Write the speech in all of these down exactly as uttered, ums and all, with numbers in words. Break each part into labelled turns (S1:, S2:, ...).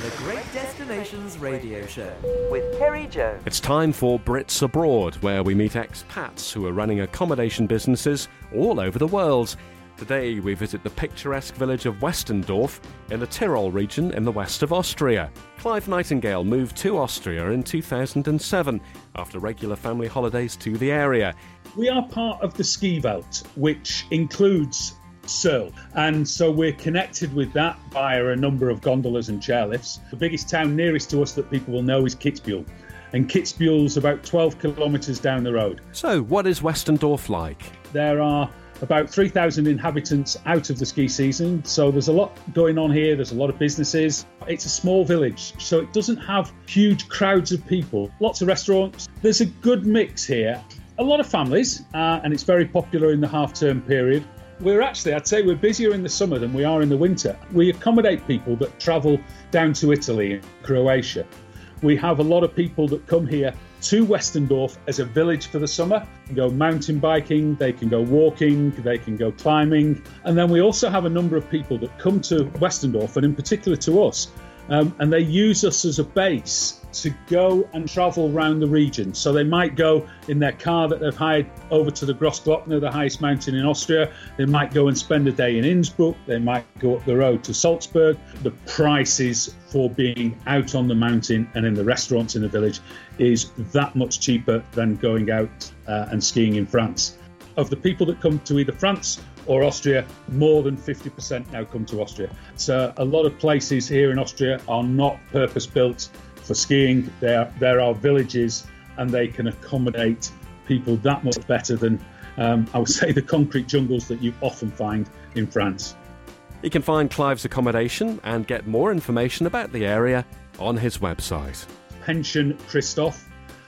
S1: The Great Destinations Radio Show with Kerry Jones.
S2: It's time for Brits Abroad, where we meet expats who are running accommodation businesses all over the world. Today we visit the picturesque village of Westendorf in the Tyrol region in the west of Austria. Clive Nightingale moved to Austria in two thousand seven after regular family holidays to the area.
S3: We are part of the ski belt, which includes Searle, and so we're connected with that via a number of gondolas and chairlifts. The biggest town nearest to us that people will know is Kitzbühel, and Kitzbühel's about twelve kilometres down the road.
S2: So what is Westendorf like?
S3: There are about three thousand inhabitants out of the ski season, so there's a lot going on here. There's a lot of businesses. It's a small village, so it doesn't have huge crowds of people. Lots of restaurants. There's a good mix here. A lot of families, uh, and it's very popular in the half-term period. We're actually, I'd say we're busier in the summer than we are in the winter. We accommodate people that travel down to Italy and Croatia. We have a lot of people that come here to Westendorf as a village for the summer. They can go mountain biking, they can go walking, they can go climbing. And then we also have a number of people that come to Westendorf, and in particular to us, um, and they use us as a base to go and travel around the region. So they might go in their car that they've hired over to the Grossglockner, the highest mountain in Austria. They might go and spend a day in Innsbruck. They might go up the road to Salzburg. The prices for being out on the mountain and in the restaurants in the village is that much cheaper than going out uh, and skiing in France. Of the people that come to either France or Austria, more than fifty percent now come to Austria. So a lot of places here in Austria are not purpose-built for skiing. There, there are villages, and they can accommodate people that much better than, um, I would say, the concrete jungles that you often find in France.
S2: You can find Clive's accommodation and get more information about the area on his website.
S3: pension christoph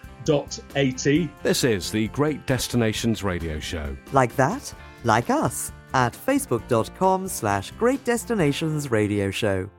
S3: dot a t.
S2: This is the Great Destinations Radio Show.
S1: Like that? Like us at facebook dot com slash Great Destinations Radio Show.